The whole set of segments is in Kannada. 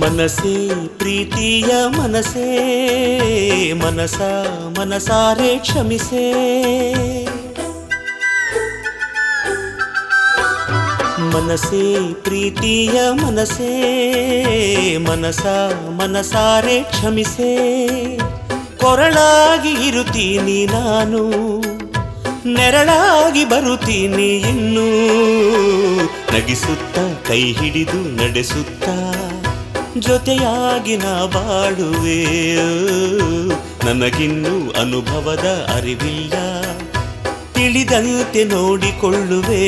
ಮನಸೇ ಪ್ರೀತಿಯ ಮನಸೇ ಮನಸಾರೆ ಕ್ಷಮಿಸೇ ಮನಸೇ ಪ್ರೀತಿಯ ಮನಸೇ ಮನಸಾರೆ ಕ್ಷಮಿಸೇ ಕೊರಳಾಗಿ ಇರುತ್ತೀನಿ ನಾನು ನೆರಳಾಗಿ ಬರುತ್ತೀನಿ ಇನ್ನು ನಗಿಸುತ್ತ ಕೈ ಹಿಡಿದು ನಡೆಸುತ್ತ ಜೊತೆಯಾಗಿ ನಾ ಬಾಳುವೆ ನನಗಿನ್ನೂ ಅನುಭವದ ಅರಿವಿಲ್ಲ ತಿಳಿದಂತೆ ನೋಡಿಕೊಳ್ಳುವೆ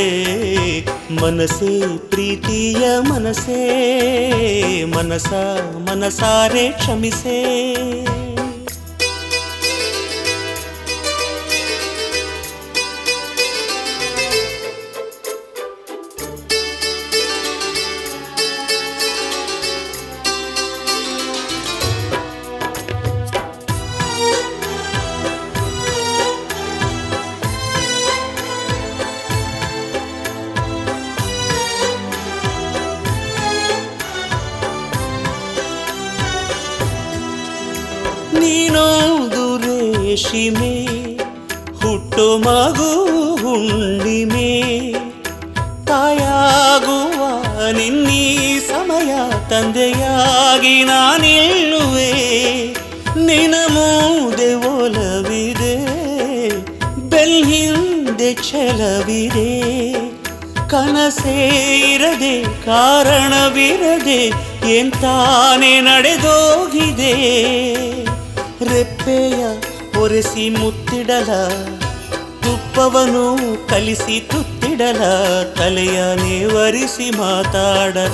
ಮನಸೇ ಪ್ರೀತಿಯ ಮನಸೇ ಮನಸಾರೆ ಕ್ಷಮಿಸೇ ನೀನೊಂದು ರೇಷ್ಮೆ ಹುಟ್ಟು ಮಗು ಹುಣ್ಣಿಮೆ ತಾಯಾಗುವ ನಿನ್ನೀ ಸಮಯ ತಂದೆಯಾಗಿ ನಾನಿಲ್ಲುವೆ ನಿನ ಮೂದೆ ಒಲವಿದೆ ಬೆಳ್ಳಿಂದೆ ಛಲವಿದೆ ಕನಸೇ ಇರದೆ ಕಾರಣವಿರದೆ ಎಂತಾನೆ ನಡೆದೋಗಿದೆ ರೆಪ್ಪೆಯ ಒರೆಸಿ ಮುತ್ತಿಡಲ ತುಪ್ಪವನು ಕಲಿಸಿ ತುತ್ತಿಡಲ ತಲೆಯ ನೇವರಿಸಿ ಮಾತಾಡಲ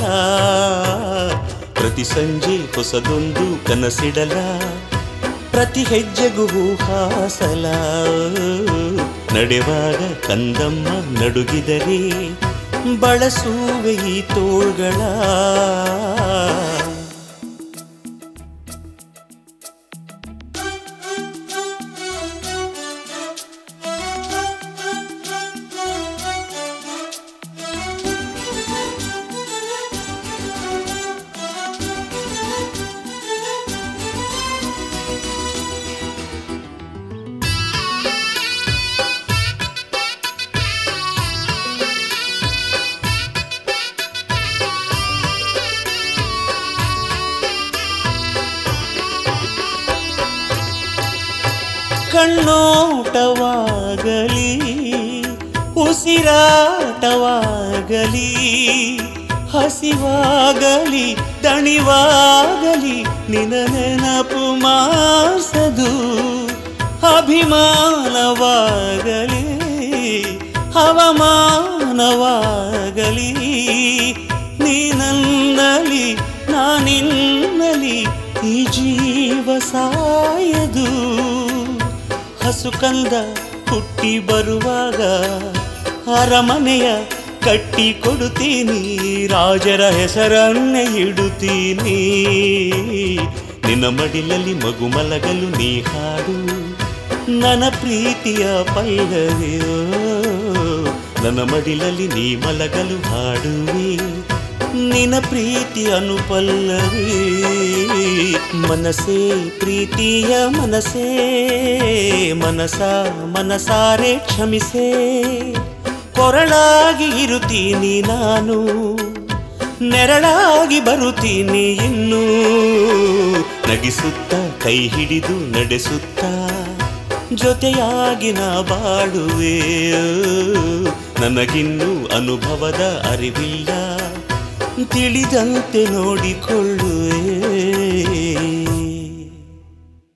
ಪ್ರತಿ ಸಂಜೆ ಹೊಸದೊಂದು ಕನಸಿಡಲ ಪ್ರತಿ ಹೆಜ್ಜೆಗೂ ಹಾಸಲ ನಡೆವಾಗ ಕಂದಮ್ಮ ನಡುಗಿದರೆ ಬಳಸುವೆ ಈ ತೋಳ್ಗಳ ಕಣ್ಣೋಟವಾಗಲಿ ಉಸಿರಾಟವಾಗಲಿ ಹಸಿವಾಗಲಿ ದಣಿವಾಗಲಿ ನಿನ ನೆನಪು ಮಾಸದು ಅಭಿಮಾನವಾಗಲಿ ಹವಮಾನವಾಗಲಿ ನೀನನ್ನಲಿ ನಾನಿನ್ನಲಿ ಈ ಜೀವ ಸಾಯದು ಹಸು ಕಂದ ಹುಟ್ಟಿ ಬರುವಾಗ ಅರಮನೆಯ ಕಟ್ಟಿ ಕೊಡುತ್ತೀನಿ ರಾಜರ ಹೆಸರನ್ನೇ ಇಡುತ್ತೀನಿ ನಿನ್ನ ಮಡಿಲಲ್ಲಿ ಮಗು ಮಲಗಲು ನೀ ಹಾಡು ನನ್ನ ಪ್ರೀತಿಯ ಪಲ್ಲವಿಯೋ ನನ್ನ ಮಡಿಲಲ್ಲಿ ನೀ ಮಲಗಲು ಹಾಡುವೆ ನಿನ್ನ ಪ್ರೀತಿ ಅನುಪಲ್ಲವಿ ಮನಸೇ ಪ್ರೀತಿಯ ಮನಸೇ ಮನಸಾರೆ ಕ್ಷಮಿಸೇ ಕೊರಳಾಗಿ ಇರುತ್ತೀನಿ ನಾನು ನೆರಳಾಗಿ ಬರುತ್ತೀನಿ ಇನ್ನು ನಗಿಸುತ್ತ ಕೈ ಹಿಡಿದು ನಡೆಸುತ್ತ ಜೊತೆಯಾಗಿ ನಾ ಬಾಳುವೆ ನನಗಿನ್ನೂ ಅನುಭವದ ಅರಿವಿಲ್ಲ ತಿಳಿದಂತೆ ನೋಡಿಕೊಳ್ಳುವೆ